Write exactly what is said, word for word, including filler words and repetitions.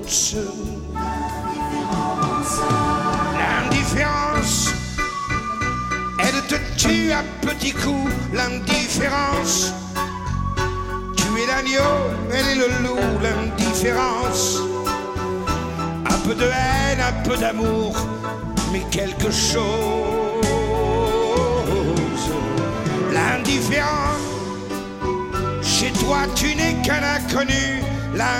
douce. L'indifférence, elle te tue à petits coups. L'indifférence, tu es l'agneau, elle est le loup. L'indifférence, un peu de haine, un peu d'amour, mais quelque chose. L'indifférence, chez toi tu n'es qu'un inconnu.